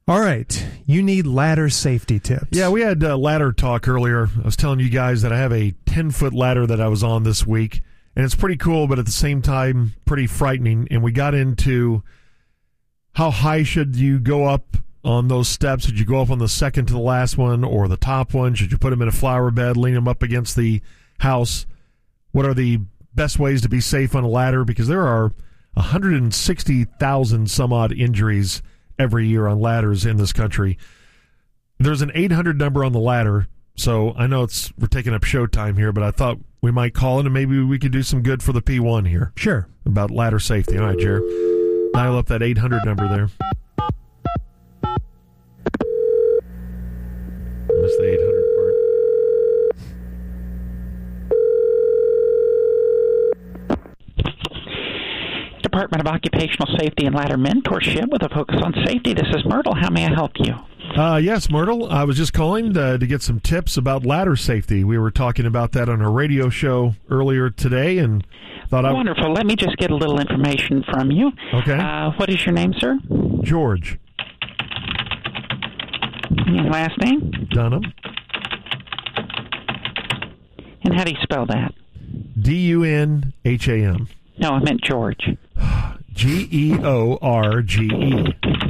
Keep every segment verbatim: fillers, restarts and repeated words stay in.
All right. You need ladder safety tips. Yeah, we had uh, ladder talk earlier. I was telling you guys that I have a ten-foot ladder that I was on this week, and it's pretty cool, but at the same time, pretty frightening. And we got into how high should you go up on those steps? Should you go up on the second to the last one or the top one? Should you put them in a flower bed, lean them up against the house? What are the best ways to be safe on a ladder? Because there are one hundred sixty thousand some odd injuries every year on ladders in this country. There's an eight hundred number on the ladder, so I know it's we're taking up show time here, but I thought we might call it and maybe we could do some good for the P one here. Sure. About ladder safety. All right, Jared. Dial up that eight hundred number there. Missed the eight hundred Department of Occupational Safety and Ladder Mentorship with a focus on safety. This is Myrtle. How may I help you? Uh, yes, Myrtle. I was just calling to, to get some tips about ladder safety. We were talking about that on our radio show earlier today, and thought I Wonderful. Let me just get a little information from you. Okay. Uh, what is your name, sir? George. Your last name? Dunham. And how do you spell that? D U N H A M. No, I meant George. G E O R G E.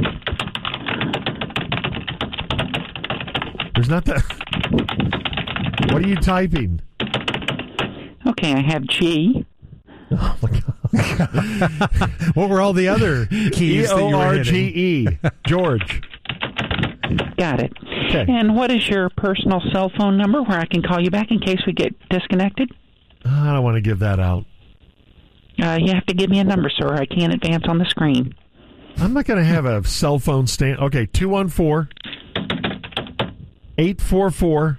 There's not that. What are you typing? Okay, I have G. Oh, my God. What were all the other keys that you E O were R G hitting? E. George. Got it. Okay. And what is your personal cell phone number where I can call you back in case we get disconnected? I don't want to give that out. Uh, you have to give me a number, sir. I can't advance on the screen. I'm not going to have a cell phone stand. Okay, two one four, eight four four,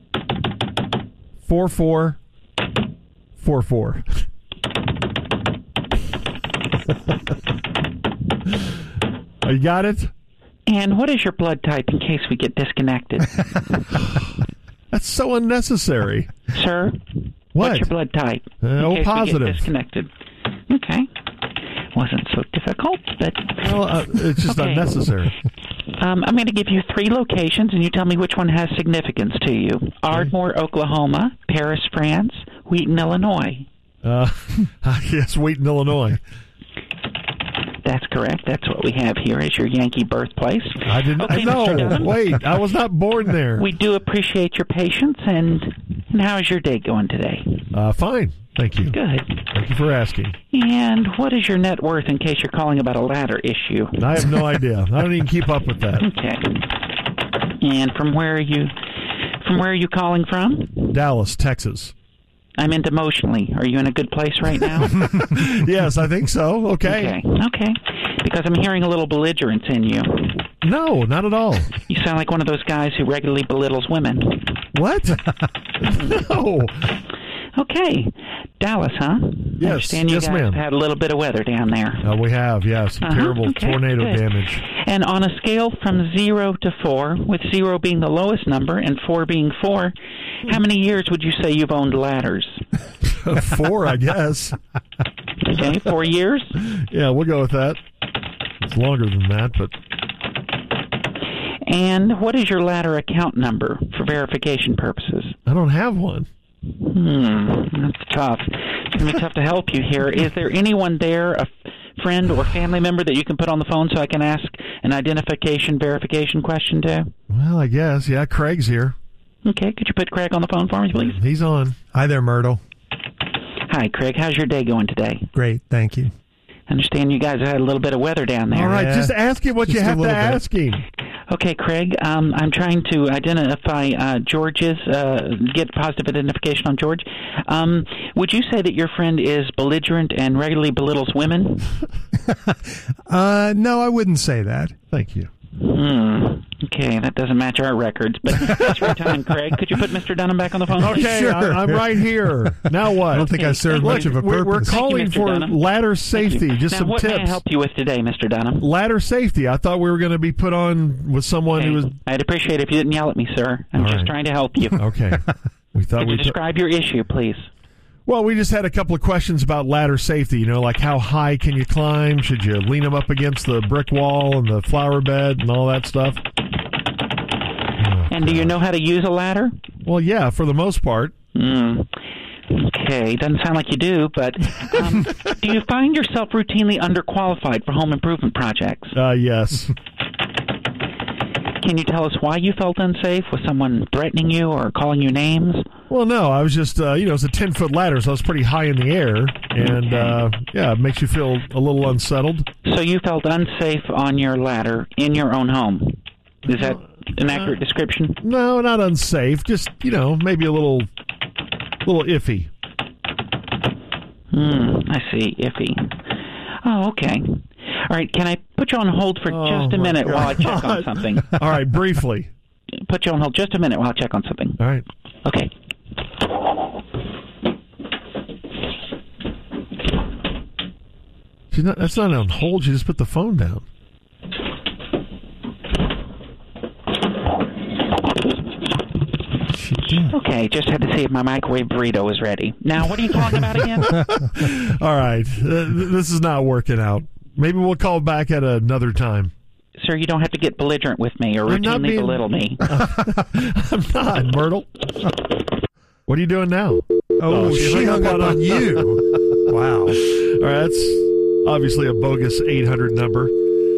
four four four four. You got it? And what is your blood type in case we get disconnected? That's so unnecessary. Sir? What? What's your blood type? Uh, in O case positive. We get disconnected. Okay. Wasn't so difficult, but... Well, uh, it's just okay. unnecessary. Um, I'm going to give you three locations, and you tell me which one has significance to you. Ardmore, Oklahoma, Paris, France, Wheaton, Illinois. Uh, yes, Wheaton, Illinois. That's correct. That's what we have here as your Yankee birthplace. I didn't Okay, know. Mister Dunham. Wait, I was not born there. We do appreciate your patience, and, and how is your day going today? Uh, fine. Thank you. Good. Thank you for asking. And what is your net worth in case you're calling about a ladder issue? I have no idea. I don't even keep up with that. Okay. And from where are you from where are you calling from? Dallas, Texas. I meant emotionally. Are you in a good place right now? Yes, I think so. Okay. Okay. Okay. Because I'm hearing a little belligerence in you. No, not at all. You sound like one of those guys who regularly belittles women. What? No. Okay. Dallas, huh? Yes, I understand you yes, guys ma'am. have had a little bit of weather down there. Uh, we have, yes. Uh-huh, Terrible okay, tornado good. damage. And on a scale from zero to four, with zero being the lowest number and four being four, how many years would you say you've owned ladders? Four, I guess. Okay, four years? Yeah, we'll go with that. It's longer than that, but... And what is your ladder account number for verification purposes? I don't have one. Hmm, that's tough. It's going to be tough to help you here. Is there anyone there, a friend or family member that you can put on the phone so I can ask an identification verification question to? Well, I guess. Yeah, Craig's here. Okay, could you put Craig on the phone for me, please? He's on. Hi there, Myrtle. Hi, Craig. How's your day going today? Great, thank you. I understand you guys had a little bit of weather down there. All right, Yeah. just ask him what Just you a have to little bit. ask him. Okay, Craig, um, I'm trying to identify uh, George's, uh, get positive identification on George. Um, would you say that your friend is belligerent and regularly belittles women? uh, no, I wouldn't say that. Thank you. Hmm. Okay, that doesn't match our records, but that's your time, Craig. Could you put Mister Dunham back on the phone? Okay, Sure. I, I'm right here. Now what? I don't think I served Look, much of a We're, we're purpose. calling Mister for Dunham. ladder Thank you. safety. Just now, some what tips. may I help you with today, Mister Dunham? Ladder safety. I thought we were going to be put on with someone Okay. who was... I'd appreciate it if you didn't yell at me, sir. I'm All just right. trying to help you. Okay. We thought Could we... you describe your issue, please? Well, we just had a couple of questions about ladder safety. You know, like how high can you climb? Should you lean them up against the brick wall and the flower bed and all that stuff? Oh, and do you know how to use a ladder? Well, yeah, for the most part. Mm. Okay, doesn't sound like you do, but um, do you find yourself routinely underqualified for home improvement projects? Uh, yes. Can you tell us why you felt unsafe? Was someone threatening you or calling you names? Well, no, I was just, uh, you know, it's a ten-foot ladder, so I was pretty high in the air, and, uh, yeah, it makes you feel a little unsettled. So you felt unsafe on your ladder in your own home. Is that an accurate description? No, not unsafe, just, you know, maybe a little, little iffy. Hmm, I see, iffy. Oh, okay. All right, can I put you on hold for Oh, just a my minute God. while I check on something? All right, briefly. Put you on hold just a minute while I check on something. All right. Okay. She's not, that's not on hold. She just put the phone down. She did. Okay, just had to see if my microwave burrito was ready. Now, what are you talking about again? All right. Uh, th- this is not working out. Maybe we'll call back at another time. Sir, you don't have to get belligerent with me or I'm not routinely being- belittle me. I'm not, Myrtle. What are you doing now? Oh, she hung up on you. Wow. All right, that's obviously a bogus eight hundred number.